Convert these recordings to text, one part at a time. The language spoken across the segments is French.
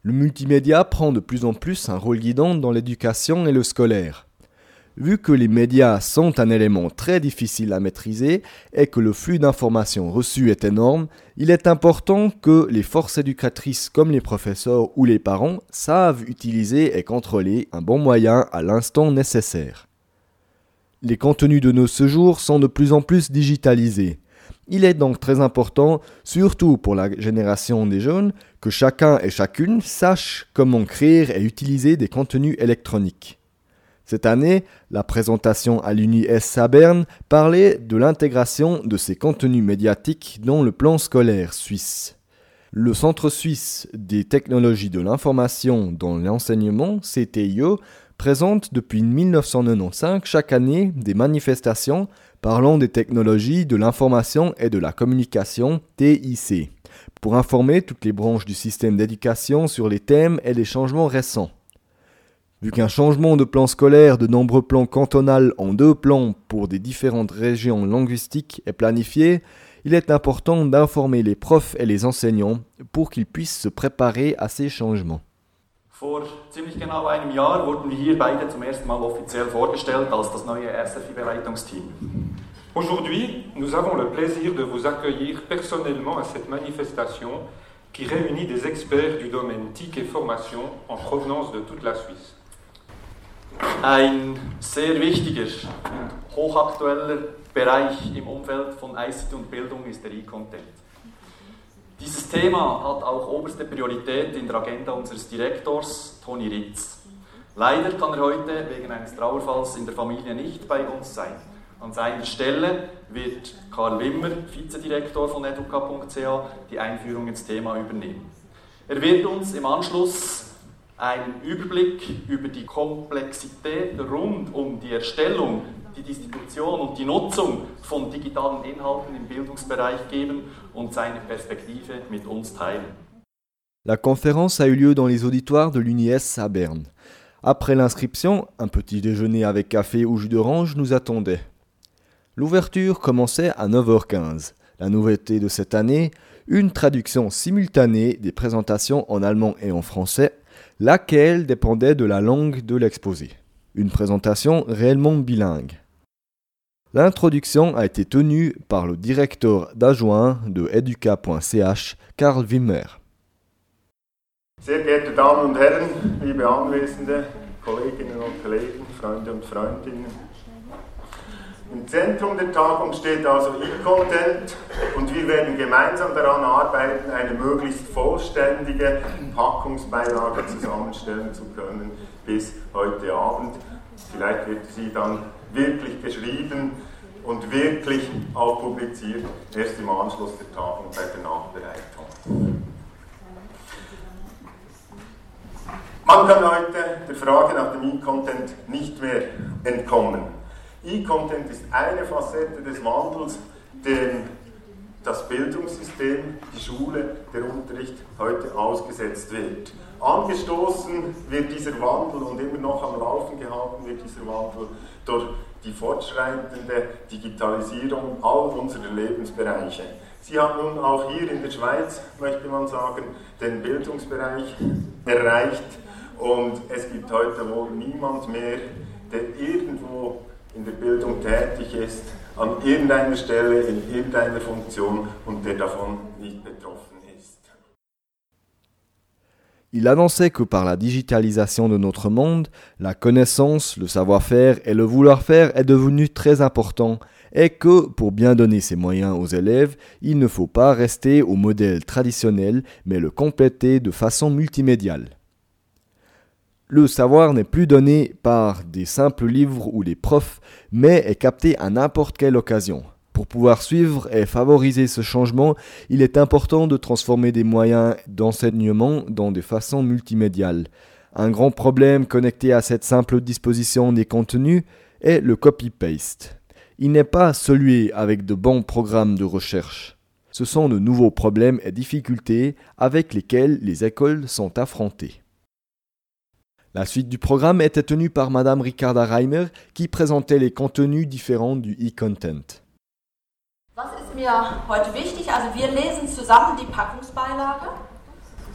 Le multimédia prend de plus en plus un rôle guidant dans l'éducation et le scolaire. Vu que les médias sont un élément très difficile à maîtriser et que le flux d'informations reçues est énorme, il est important que les forces éducatrices comme les professeurs ou les parents savent utiliser et contrôler un bon moyen à l'instant nécessaire. Les contenus de nos séjours sont de plus en plus digitalisés. Il est donc très important, surtout pour la génération des jeunes, que chacun et chacune sache comment créer et utiliser des contenus électroniques. Cette année, la présentation à l'UniS à Berne parlait de l'intégration de ces contenus médiatiques dans le plan scolaire suisse. Le Centre suisse des technologies de l'information dans l'enseignement, CTIE, présente depuis 1995 chaque année des manifestations parlant des technologies de l'information et de la communication, TIC, pour informer toutes les branches du système d'éducation sur les thèmes et les changements récents. Vu qu'un changement de plan scolaire de nombreux plans cantonaux en 2 plans pour des différentes régions linguistiques est planifié, il est important d'informer les profs et les enseignants pour qu'ils puissent se préparer à ces changements. Vor ziemlich genau einem Jahr wurden wir hier beide zum ersten Mal offiziell vorgestellt als das neue SFI-Beleitungsteam. Aujourd'hui, nous avons le plaisir de vous accueillir personnellement à cette manifestation qui réunit des experts du domaine TIC et formation en provenance de toute la Suisse. Ein sehr wichtiger und hochaktueller Bereich im Umfeld von ICT und Bildung ist der E-Content. Dieses Thema hat auch oberste Priorität in der Agenda unseres Direktors, Toni Ritz. Leider kann er heute wegen eines Trauerfalls in der Familie nicht bei uns sein. An seiner Stelle wird Karl Wimmer, Vizedirektor von educa.ch, die Einführung ins Thema übernehmen. Er wird uns im Anschluss einen Überblick über die Komplexität rund um die Erstellung, die Distribution und die Nutzung von digitalen Inhalten im Bildungsbereich geben und seine Perspektive mit uns teilen. La conférence a eu lieu dans les auditoires de l'UniS à Berne. Après l'inscription, un petit déjeuner avec café ou jus d'orange nous attendait. L'ouverture commençait à 9h15. La nouveauté de cette année, une traduction simultanée des présentations en allemand et en français, laquelle dépendait de la langue de l'exposé. Une présentation réellement bilingue. L'introduction a été tenue par le directeur adjoint de educa.ch, Karl Wimmer. Sehr geehrte Damen und Herren, liebe Anwesende, Kolleginnen und Kollegen, Freunde und Freundinnen. Im Zentrum der Tagung steht also E-Content und wir werden gemeinsam daran arbeiten, eine möglichst vollständige Packungsbeilage zusammenstellen zu können bis heute Abend. Vielleicht wird sie dann wirklich geschrieben und wirklich auch publiziert, erst im Anschluss der Tagung bei der Nachbereitung. Man kann heute der Frage nach dem E-Content nicht mehr entkommen. E-Content ist eine Facette des Wandels, dem das Bildungssystem, die Schule, der Unterricht heute ausgesetzt wird. Angestoßen wird dieser Wandel und immer noch am Laufen gehalten wird dieser Wandel durch die fortschreitende Digitalisierung all unserer Lebensbereiche. Sie hat nun auch hier in der Schweiz, möchte man sagen, den Bildungsbereich erreicht und es gibt heute wohl niemand mehr, der irgendwo in der Bildung tätig ist, an irgendeiner Stelle, in irgendeiner Funktion und der davon nicht betroffen ist. Il annonçait que par la digitalisation de notre monde, la connaissance, le savoir-faire et le vouloir-faire est devenu très important et que, pour bien donner ses moyens aux élèves, il ne faut pas rester au modèle traditionnel, mais le compléter de façon multimédiale. Le savoir n'est plus donné par des simples livres ou des profs, mais est capté à n'importe quelle occasion. Pour pouvoir suivre et favoriser ce changement, il est important de transformer des moyens d'enseignement dans des façons multimédiales. Un grand problème connecté à cette simple disposition des contenus est le copy-paste. Il n'est pas celui avec de bons programmes de recherche. Ce sont de nouveaux problèmes et difficultés avec lesquels les écoles sont affrontées. La suite du programme était tenue par Madame Ricarda Reimer, qui présentait les contenus différents du e-Content. Was ist mir heute wichtig? Also wir lesen zusammen die Packungsbeilage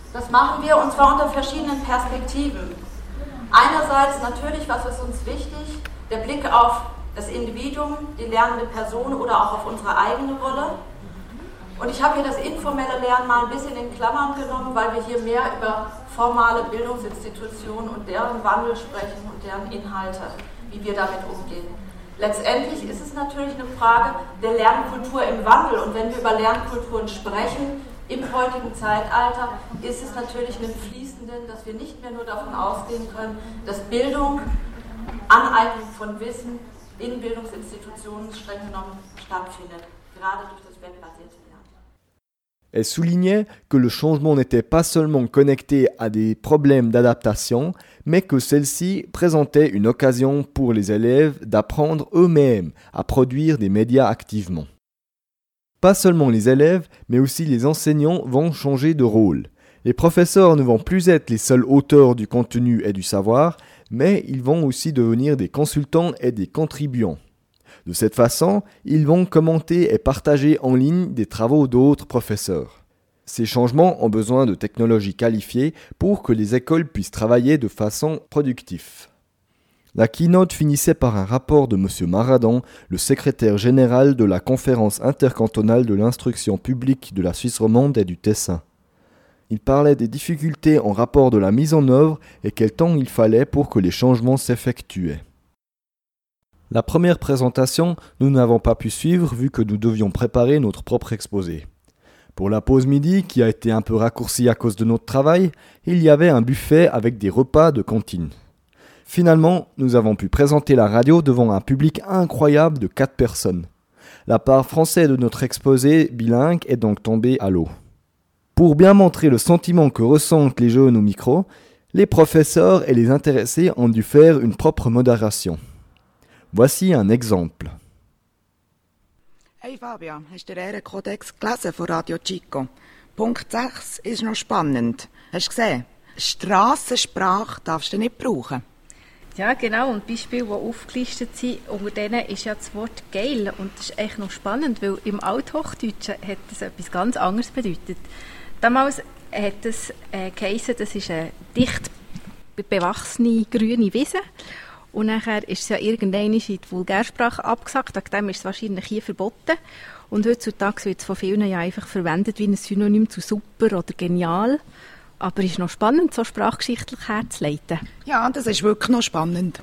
Das machen wir und zwar unter verschiedenen Perspektiven. Einerseits natürlich, was ist uns wichtig, der Blick auf das Individuum, die lernende Person oder auch auf unsere eigene Rolle. Und ich habe hier das informelle Lernen mal ein bisschen in Klammern genommen, weil wir hier mehr über formale Bildungsinstitutionen und deren Wandel sprechen und deren Inhalte, wie wir damit umgehen. Letztendlich ist es natürlich eine Frage der Lernkultur im Wandel. Und wenn wir über Lernkulturen sprechen, im heutigen Zeitalter, ist es natürlich einem Fließenden, dass wir nicht mehr nur davon ausgehen können, dass Bildung, Aneignung von Wissen in Bildungsinstitutionen streng genommen stattfindet, gerade durch das webbasierte Lernen. Elle soulignait que le changement n'était pas seulement connecté à des problèmes d'adaptation, mais que celle-ci présentait une occasion pour les élèves d'apprendre eux-mêmes à produire des médias activement. Pas seulement les élèves, mais aussi les enseignants vont changer de rôle. Les professeurs ne vont plus être les seuls auteurs du contenu et du savoir, mais ils vont aussi devenir des consultants et des contribuants. De cette façon, ils vont commenter et partager en ligne des travaux d'autres professeurs. Ces changements ont besoin de technologies qualifiées pour que les écoles puissent travailler de façon productive. La keynote finissait par un rapport de M. Maradon, le secrétaire général de la Conférence intercantonale de l'instruction publique de la Suisse romande et du Tessin. Il parlait des difficultés en rapport de la mise en œuvre et quel temps il fallait pour que les changements s'effectuaient. La première présentation, nous n'avons pas pu suivre vu que nous devions préparer notre propre exposé. Pour la pause midi, qui a été un peu raccourcie à cause de notre travail, il y avait un buffet avec des repas de cantine. Finalement, nous avons pu présenter la radio devant un public incroyable de 4 personnes. La part française de notre exposé bilingue est donc tombée à l'eau. Pour bien montrer le sentiment que ressentent les jeunes au micro, les professeurs et les intéressés ont dû faire une propre modération. Voici un exemple. Hey Fabian, hast du den Ehrenkodex gelesen von Radio Chico? Punkt 6 ist noch spannend. Hast du gesehen? Strassensprache darfst du nicht brauchen. Ja, genau. Und Beispiele, die aufgelistet sind, unter denen ist ja das Wort geil. Und das ist echt noch spannend, weil im Althochdeutschen hat das etwas ganz anderes bedeutet. Damals hat es geheissen, das ist eine dicht bewachsene grüne Wiese. Und nachher ist es ja irgendwann in die Vulgärsprache abgesagt, dem ist es wahrscheinlich hier verboten. Und heutzutage wird es von vielen ja einfach verwendet wie ein Synonym zu super oder genial. Aber es ist noch spannend, so sprachgeschichtlich herzuleiten. Ja, das ist wirklich noch spannend.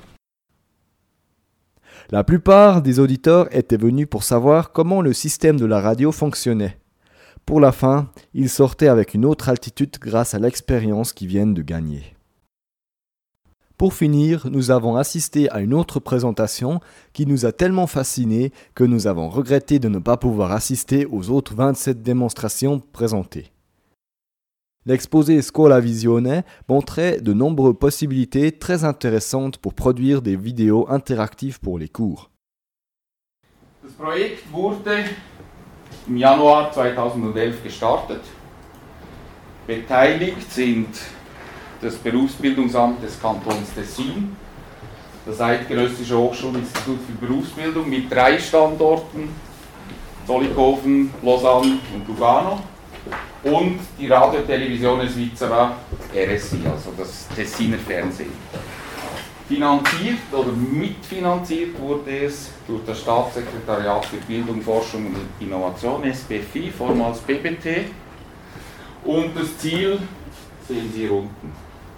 La plupart des auditeurs étaient venus pour savoir comment le système de la radio fonctionnait. Pour la fin, ils sortaient avec une autre altitude grâce à l'expérience qu'ils viennent de gagner. Pour finir, nous avons assisté à une autre présentation qui nous a tellement fascinés que nous avons regretté de ne pas pouvoir assister aux autres 27 démonstrations présentées. L'exposé Scuola Visione montrait de nombreuses possibilités très intéressantes pour produire des vidéos interactives pour les cours. Das Projekt wurde im Januar 2011 gestartet. Beteiligt sind das Berufsbildungsamt des Kantons Tessin, das Eidgenössische Hochschulinstitut für Berufsbildung mit 3 Standorten, Zollikofen, Lausanne und Lugano, und die Radiotelevisione Svizzera RSI, also das Tessiner Fernsehen. Finanziert oder mitfinanziert wurde es durch das Staatssekretariat für Bildung, Forschung und Innovation, SBFI, vormals BBT, und das Ziel sehen Sie hier unten.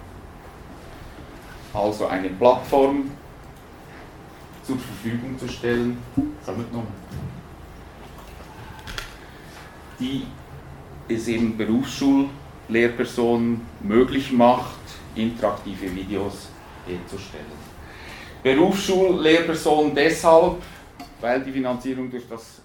Also eine Plattform zur Verfügung zu stellen, die es eben Berufsschullehrpersonen möglich macht, interaktive Videos herzustellen. Berufsschullehrpersonen deshalb, weil die Finanzierung durch das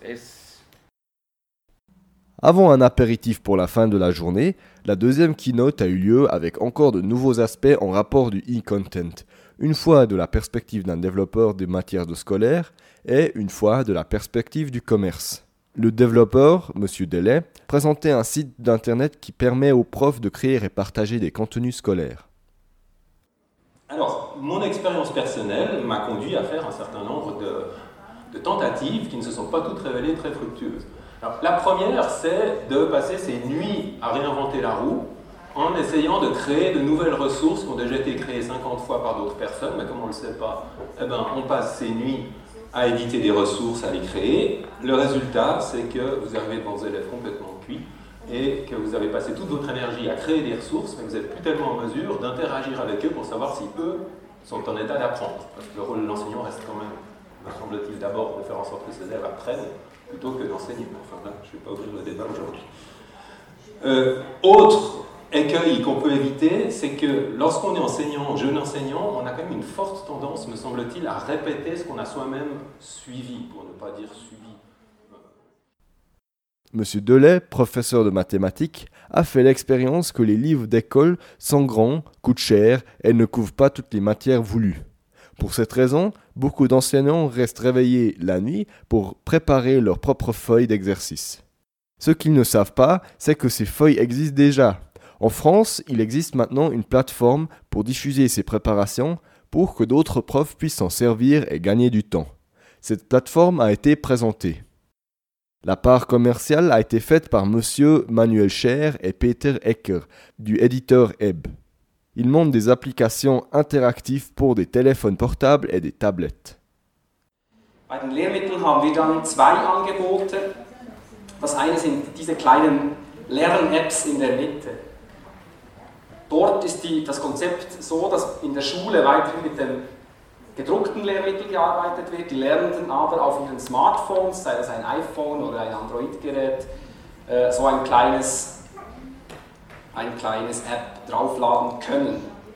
Avant un apéritif pour la fin de la journée, la deuxième keynote a eu lieu avec encore de nouveaux aspects en rapport du e-content, une fois de la perspective d'un développeur des matières de scolaire et une fois de la perspective du commerce. Le développeur, M. Delay, présentait un site d'internet qui permet aux profs de créer et partager des contenus scolaires. Alors, mon expérience personnelle m'a conduit à faire un certain nombre de tentatives qui ne se sont pas toutes révélées très fructueuses. Alors, la première, c'est de passer ses nuits à réinventer la roue en essayant de créer de nouvelles ressources qui ont déjà été créées 50 fois par d'autres personnes, mais comme on ne le sait pas, eh ben, on passe ses nuits à éditer des ressources, à les créer. Le résultat, c'est que vous arrivez devant des élèves complètement cuits et que vous avez passé toute votre énergie à créer des ressources, mais vous n'êtes plus tellement en mesure d'interagir avec eux pour savoir si eux sont en état d'apprendre. Parce que le rôle de l'enseignant reste quand même, me semble-t-il, d'abord de faire en sorte que ses élèves apprennent plutôt que d'enseigner. Enfin là, je ne vais pas ouvrir le débat aujourd'hui. Autre écueil qu'on peut éviter, c'est que lorsqu'on est enseignant, jeune enseignant, on a quand même une forte tendance, me semble-t-il, à répéter ce qu'on a soi-même suivi, pour ne pas dire subi. Monsieur Delay, professeur de mathématiques, a fait l'expérience que les livres d'école sont grands, coûtent cher et ne couvrent pas toutes les matières voulues. Pour cette raison, beaucoup d'enseignants restent réveillés la nuit pour préparer leurs propres feuilles d'exercice. Ce qu'ils ne savent pas, c'est que ces feuilles existent déjà. En France, il existe maintenant une plateforme pour diffuser ces préparations pour que d'autres profs puissent s'en servir et gagner du temps. Cette plateforme a été présentée. La part commerciale a été faite par Monsieur Manuel Scher et Peter Ecker du éditeur Ebb. Ils montrent des applications interactives pour des téléphones portables et des tablettes. Bei den Lehrmitteln haben wir dann zwei Angebote. Das eine sind diese kleinen Lern-Apps in der Mitte. Dort ist das Konzept so, dass in der Schule weiterhin mit dem gedruckten Lehrmittel gearbeitet wird, die Lernenden aber auf ihren Smartphones, sei das ein iPhone oder ein Android-Gerät, so ein kleines App draufladen können.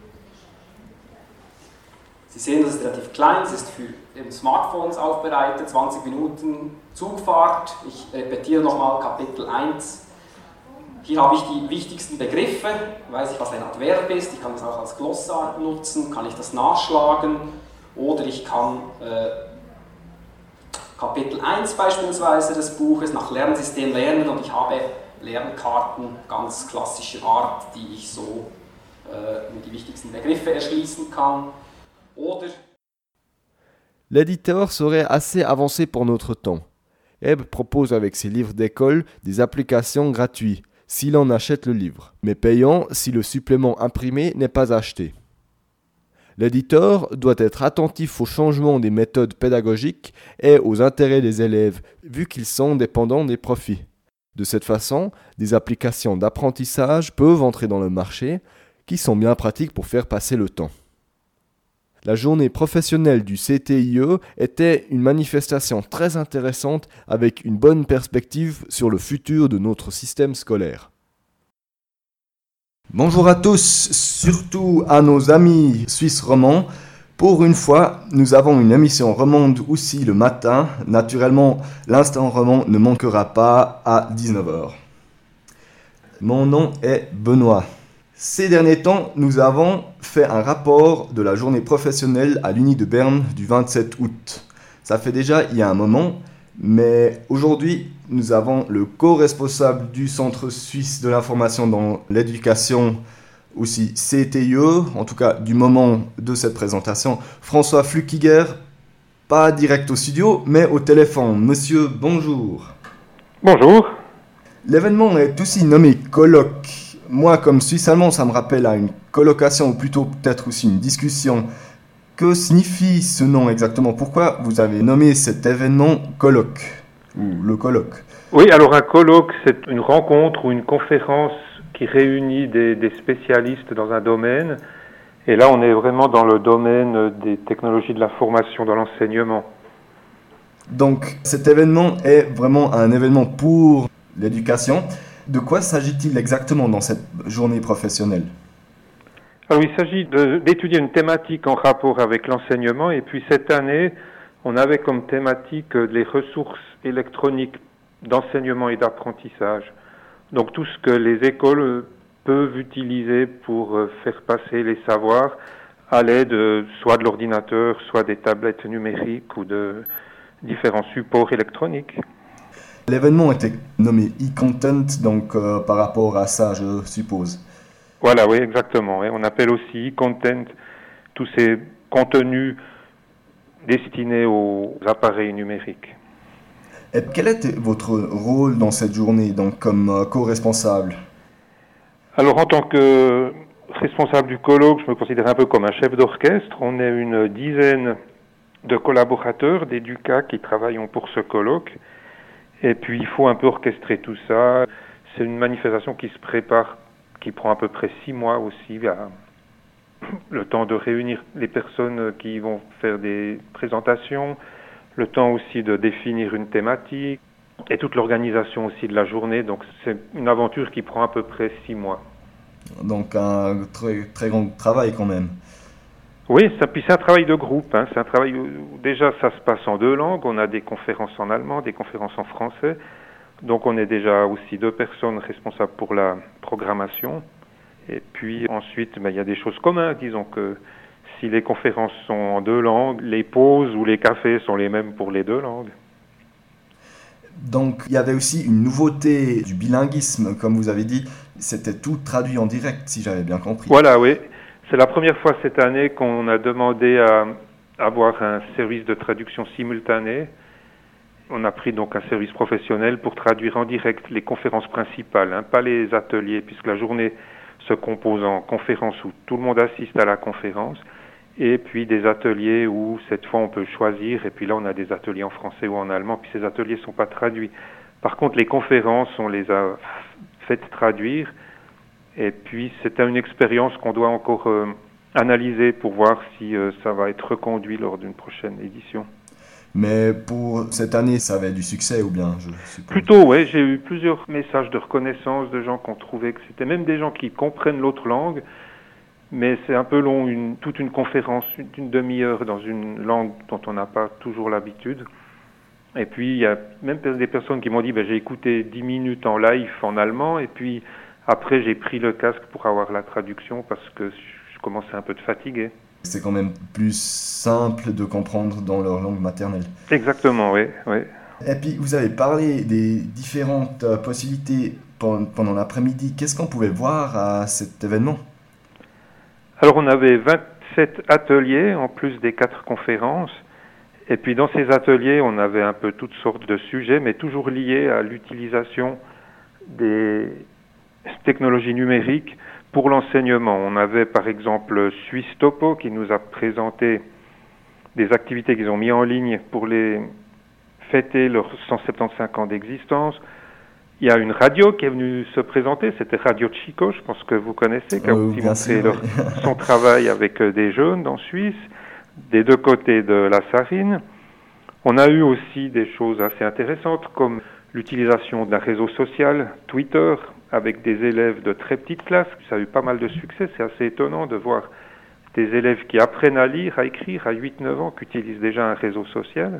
Sie sehen, das ist relativ klein, es ist für Smartphones aufbereitet, 20 Minuten Zugfahrt. Ich repetiere nochmal Kapitel 1. Hier habe ich die wichtigsten Begriffe, weiß ich, was ein Adverb ist, ich kann das auch als Glossar nutzen, kann ich das nachschlagen oder ich kann Kapitel 1 beispielsweise des Buches nach Lernsystem lernen und ich habe Lernkarten ganz klassischer Art, die ich so mit die wichtigsten Begriffe erschließen kann. Oder L'éditeur serait assez avancé pour notre temps. Ebb propose avec ses livres d'école des applications gratuites, si l'on achète le livre, mais payant si le supplément imprimé n'est pas acheté. L'éditeur doit être attentif au changement des méthodes pédagogiques et aux intérêts des élèves, vu qu'ils sont dépendants des profits. De cette façon, des applications d'apprentissage peuvent entrer dans le marché, qui sont bien pratiques pour faire passer le temps. La journée professionnelle du CTIE était une manifestation très intéressante avec une bonne perspective sur le futur de notre système scolaire. Bonjour à tous, surtout à nos amis suisses romands. Pour une fois, nous avons une émission romande aussi le matin. Naturellement, l'instant roman ne manquera pas à 19h. Mon nom est Benoît. Ces derniers temps, nous avons fait un rapport de la journée professionnelle à l'Uni de Berne du 27 août. Ça fait déjà il y a un moment, mais aujourd'hui, nous avons le co-responsable du Centre suisse de l'information dans l'éducation, aussi CTIE, en tout cas du moment de cette présentation, François Flukiger, pas direct au studio, mais au téléphone. Monsieur, bonjour. Bonjour. L'événement est aussi nommé colloque. Moi, comme Suisse allemand, ça me rappelle à une colocation, ou plutôt peut-être aussi une discussion. Que signifie ce nom exactement? Pourquoi vous avez nommé cet événement colloque, ou le colloque? Oui, alors un colloque, c'est une rencontre ou une conférence qui réunit des spécialistes dans un domaine. Et là, on est vraiment dans le domaine des technologies de l'information dans l'enseignement. Donc, cet événement est vraiment un événement pour l'éducation. De quoi s'agit-il exactement dans cette journée professionnelle? Alors, il s'agit d'étudier une thématique en rapport avec l'enseignement. Et puis cette année, on avait comme thématique les ressources électroniques d'enseignement et d'apprentissage. Donc tout ce que les écoles peuvent utiliser pour faire passer les savoirs à l'aide soit de l'ordinateur, soit des tablettes numériques ou de différents supports électroniques. L'événement était nommé e-content, donc par rapport à ça, je suppose. Voilà, oui, exactement. On appelle aussi e-content tous ces contenus destinés aux appareils numériques. Et quel était votre rôle dans cette journée, donc comme co-responsable? Alors, en tant que responsable du colloque, je me considère un peu comme un chef d'orchestre. On est une dizaine de collaborateurs d'EDUCA qui travaillent pour ce colloque. Et puis, il faut un peu orchestrer tout ça. C'est une manifestation qui se prépare, qui prend à peu près 6 mois aussi. Le temps de réunir les personnes qui vont faire des présentations, le temps aussi de définir une thématique et toute l'organisation aussi de la journée. Donc, c'est une aventure qui prend à peu près 6 mois. Donc, un très, très grand travail quand même. Oui, puis c'est un travail de groupe. C'est un travail où déjà ça se passe en 2 langues. On a des conférences en allemand, des conférences en français. Donc on est déjà aussi 2 personnes responsables pour la programmation. Et puis ensuite, il y a des choses communes. Disons que si les conférences sont en 2 langues, les pauses ou les cafés sont les mêmes pour les 2 langues. Donc il y avait aussi une nouveauté du bilinguisme, comme vous avez dit. C'était tout traduit en direct, si j'avais bien compris. Voilà, oui. C'est la première fois cette année qu'on a demandé à avoir un service de traduction simultanée. On a pris donc un service professionnel pour traduire en direct les conférences principales, pas les ateliers, puisque la journée se compose en conférences où tout le monde assiste à la conférence, et puis des ateliers où cette fois on peut choisir, et puis là on a des ateliers en français ou en allemand, puis ces ateliers ne sont pas traduits. Par contre, les conférences, on les a faites traduire. Et puis, c'est une expérience qu'on doit encore analyser pour voir si ça va être reconduit lors d'une prochaine édition. Mais pour cette année, ça avait du succès ou bien, je suppose? Plutôt, oui. J'ai eu plusieurs messages de reconnaissance de gens qui ont trouvé que c'était même des gens qui comprennent l'autre langue, mais c'est un peu long, toute une conférence d'une demi-heure dans une langue dont on n'a pas toujours l'habitude. Et puis, il y a même des personnes qui m'ont dit j'ai écouté 10 minutes en live en allemand, et puis après, j'ai pris le casque pour avoir la traduction parce que je commençais un peu de fatiguer. C'est quand même plus simple de comprendre dans leur langue maternelle. Exactement, oui. Et puis, vous avez parlé des différentes possibilités pendant l'après-midi. Qu'est-ce qu'on pouvait voir à cet événement? Alors, on avait 27 ateliers en plus des 4 conférences. Et puis, dans ces ateliers, on avait un peu toutes sortes de sujets, mais toujours liés à l'utilisation des technologies numériques pour l'enseignement. On avait par exemple Suisse Topo qui nous a présenté des activités qu'ils ont mis en ligne pour les fêter leurs 175 ans d'existence. Il y a une radio qui est venue se présenter, c'était Radio Chico, je pense que vous connaissez, qui a aussi montré son travail avec des jeunes en Suisse, des 2 côtés de la Sarine. On a eu aussi des choses assez intéressantes comme l'utilisation d'un réseau social, Twitter, avec des élèves de très petites classes. Ça a eu pas mal de succès. C'est assez étonnant de voir des élèves qui apprennent à lire, à écrire à 8-9 ans, qui utilisent déjà un réseau social.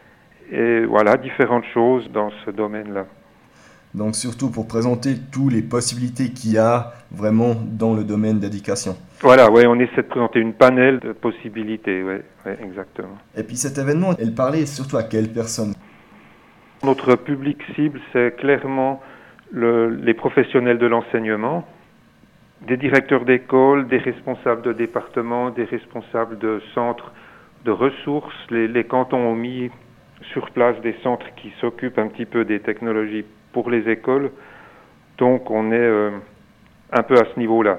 Et voilà, différentes choses dans ce domaine-là. Donc surtout pour présenter toutes les possibilités qu'il y a vraiment dans le domaine d'éducation. Voilà, on essaie de présenter une panel de possibilités, exactement. Et puis cet événement, elle parlait surtout à quelles personnes? Notre public cible, c'est clairement les professionnels de l'enseignement, des directeurs d'école, des responsables de département, des responsables de centres de ressources. Les cantons ont mis sur place des centres qui s'occupent un petit peu des technologies pour les écoles. Donc on est un peu à ce niveau-là.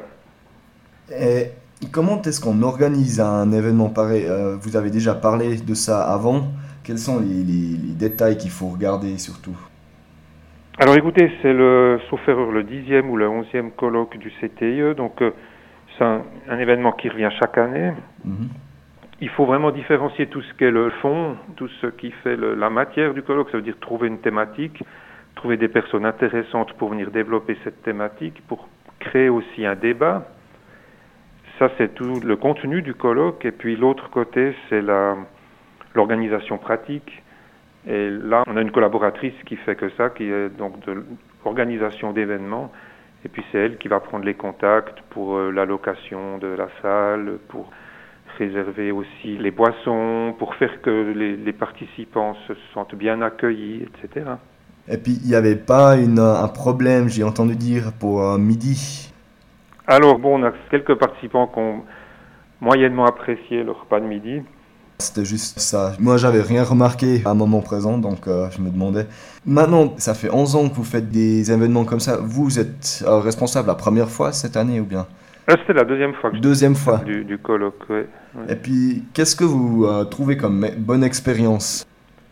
Et comment est-ce qu'on organise un événement pareil? Vous avez déjà parlé de ça avant. Quels sont les détails qu'il faut regarder surtout? Alors écoutez, c'est sauf erreur, le 10e ou le 11e colloque du CTIE, donc c'est un événement qui revient chaque année. Il faut vraiment différencier tout ce qu'est le fond, tout ce qui fait la matière du colloque, ça veut dire trouver une thématique, trouver des personnes intéressantes pour venir développer cette thématique, pour créer aussi un débat. Ça, c'est tout le contenu du colloque, et puis l'autre côté, c'est l'organisation pratique. Et là, on a une collaboratrice qui fait que ça, qui est donc de l'organisation d'événements. Et puis c'est elle qui va prendre les contacts pour l'allocation de la salle, pour réserver aussi les boissons, pour faire que les participants se sentent bien accueillis, etc. Et puis il n'y avait pas un problème, j'ai entendu dire, pour midi? Alors on a quelques participants qui ont moyennement apprécié le repas de midi. C'était juste ça. Moi, j'avais rien remarqué à un moment présent, donc je me demandais. Maintenant, ça fait 11 ans que vous faites des événements comme ça. Vous êtes responsable la première fois cette année ou bien? C'était la deuxième fois que Deuxième fois. Du colloque, oui. Et puis, qu'est-ce que vous trouvez comme bonne expérience?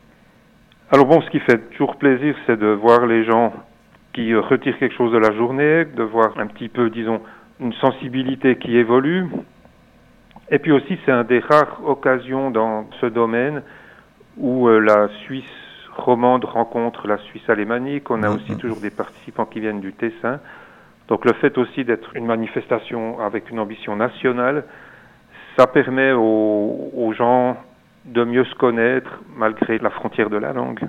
Alors bon, ce qui fait toujours plaisir, c'est de voir les gens qui retirent quelque chose de la journée, de voir un petit peu, disons, une sensibilité qui évolue. Et puis aussi, c'est un des rares occasions dans ce domaine où la Suisse romande rencontre la Suisse alémanique. On a aussi toujours des participants qui viennent du Tessin. Donc le fait aussi d'être une manifestation avec une ambition nationale, ça permet aux gens de mieux se connaître malgré la frontière de la langue.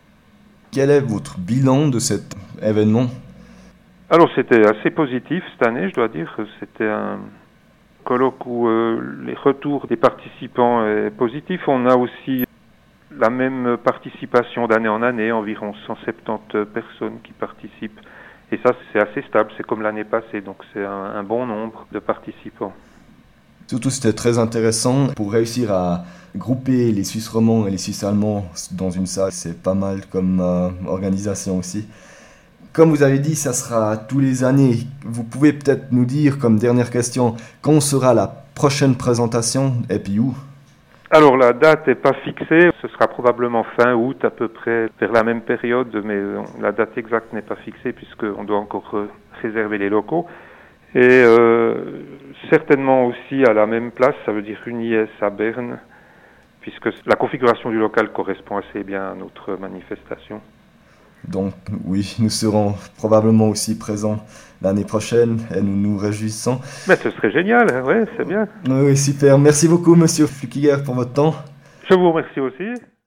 Quel est votre bilan de cet événement? Alors c'était assez positif cette année, je dois dire. C'était un colloque où les retours des participants est positif. On a aussi la même participation d'année en année, environ 170 personnes qui participent. Et ça, c'est assez stable, c'est comme l'année passée, donc c'est un bon nombre de participants. Surtout, c'était très intéressant pour réussir à grouper les Suisses romands et les Suisses allemands dans une salle. C'est pas mal comme organisation aussi. Comme vous avez dit, ça sera tous les années. Vous pouvez peut-être nous dire, comme dernière question, quand sera la prochaine présentation et puis où? Alors la date n'est pas fixée, ce sera probablement fin août à peu près, vers la même période, mais la date exacte n'est pas fixée puisqu'on doit encore réserver les locaux. Et certainement aussi à la même place, ça veut dire UNIS à Berne, puisque la configuration du local correspond assez bien à notre manifestation. Donc oui, nous serons probablement aussi présents l'année prochaine et nous nous réjouissons. Mais ce serait génial, oui, c'est bien. Oui, super. Merci beaucoup, monsieur Flukiger, pour votre temps. Je vous remercie aussi.